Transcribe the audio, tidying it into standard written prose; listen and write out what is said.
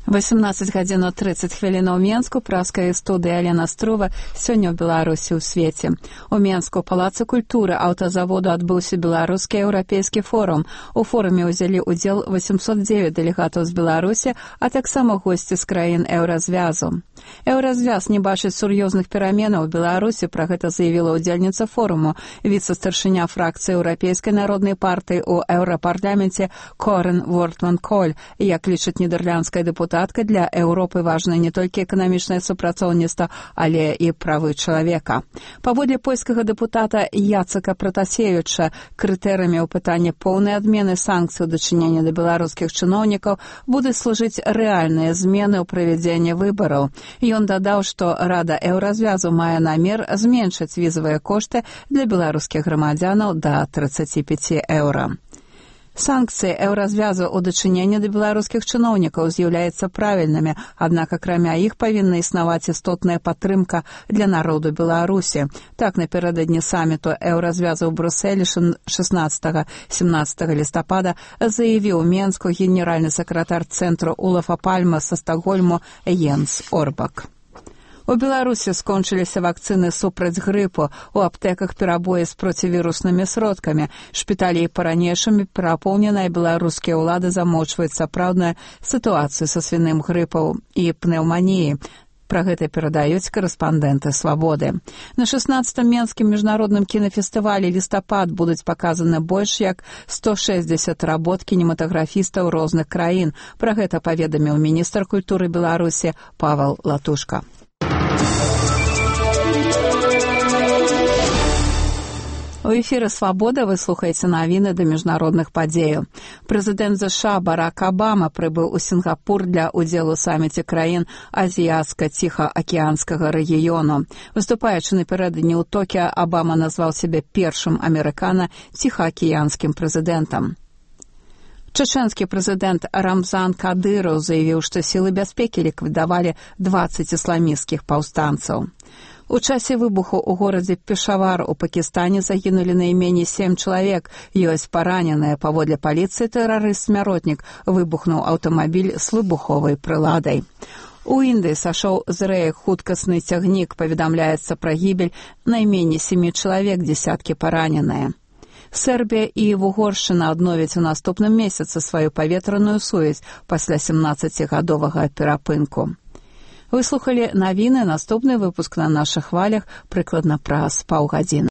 18 гадзін 30 хвілінаў Менску, праская студыя Алена Струва, сёння ў Беларусі ў свеце. У Менску, палацы культуры аўтазаводу адбыўся беларускі еўрапейскі форум. У форуме ўзялі ўдзел 809 дэлегатаў з Беларусі, а таксама госці з краін еўразвязу. Еўразвяз не бачыць сур'ёзных пераменаў у Беларусі, пра гэта заявіла ўдзельніца форуму, віцэ-старшыня фракцыі Еўрапейскай народнай партыі ў еўрапарламенце Корен Вортман-Коль, як лічыць нідерландская дэпутатка, для Еўропы важна не толькі эканамічнае супрацоўніцтва, але і правы чалавека. Паводле польскага дэпутата Яцека Пратасевіча, крытэрыямі ў пытанні поўнай адмены санкцый у дачыненні да беларускіх чыноўнікаў будуць служыць рэальныя змены ў правядзенні выбараў. Ён дадаў, што Рада Еўразвязу мае намер зменшыць візавыя кошты для беларускіх грамадзянаў да 35 еўра. Санкцыі еўразвязу ў дачыненні да беларускіх чыноўнікаў з'яўляюцца правільнымі, аднак акрамя іх павінна існаваць істотная падтрымка для народу Беларусі. Так, напярэдадні саміту еўразвязу ў Брусэлі 16-17 лістапада заявіў Менску генеральны сакратар цэнтру Улафа Пальма са Стакгольму Йенс Орбак. У Беларусі скончыліся вакцыны супраць грыпу, у аптэках перабоі з процівіруснымі сродкамі, шпіталі па-ранейшаму перапоўненыя, беларускія ўлады замоўчваюць сапраўдную сітуацыю са свіным грыпам і пнеўманіяй. Пра гэта перадаюць карэспандэнты «Свабоды». На 16-м Менскім міжнародным кінафестывалі «Лістапад» будуць паказаны больш як 160 работ кінематаграфістаў розных краін. Пра гэта паведаміў міністр культуры Беларусі Павел Латушка. У эфіры «Свабода» вы слухаеце навіны да міжнародных падзеяў. Прэзідэнт ЗША Барак Абама прыбыў у Сінгапур для ўдзелу ў саміце краін азіяцка-ціхаакіянскага рэгіёну. Выступаючы напярэдадні ў Токіа, Абама назваў сябе першым амерыкана-ціхаакіянскім прэзідэнтам. Чачэнскі прэзідэнт Рамзан Кадыраў заявіў, што сілы бяспекі ліквідавалі 20 ісламісцкіх паўстанцаў. У часе выбуху ў горадзе Пешавар у Пакістане загінулі найменей 7 чалавек, ёсць параненыя. Паводле паліцыі тэрарыст-смяротнік выбухнуў аўтамабіль з выбуховай прыладай. У Індыі сашоў з рэек хуткасны цягнік, паведамляецца пра гібель найменей 7 чалавек, дзесяткі параненыя. Сербія і Вугоршчына адновяць у наступным месяцы сваю паветраную сувязь пасля 17гадовага перапынку. Вы слухалі навіны, наступны выпуск на нашых хвалях прыкладна праз паўгадзіны.